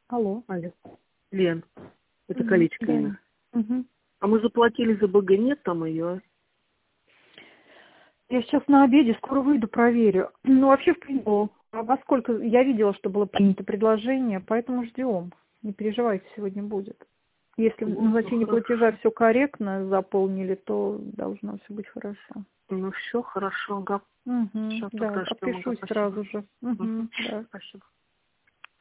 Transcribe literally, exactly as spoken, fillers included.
Алло. Алло. Лен, это Мгм, колечко да. имя. Мгм. А мы заплатили за БГ, нет там ее? Я сейчас на обеде, скоро выйду, проверю. Ну, вообще, в принципе, а во сколько... Я видела, что было принято предложение, поэтому ждем. Не переживайте, сегодня будет. Если в Вот, ну назначении платежа хорошо. все корректно заполнили, то должно все быть хорошо. Ну все, хорошо, ага. Угу, Сейчас да, тогда ждем, ага, отпишусь спасибо. сразу же. Угу. Угу, да. Спасибо.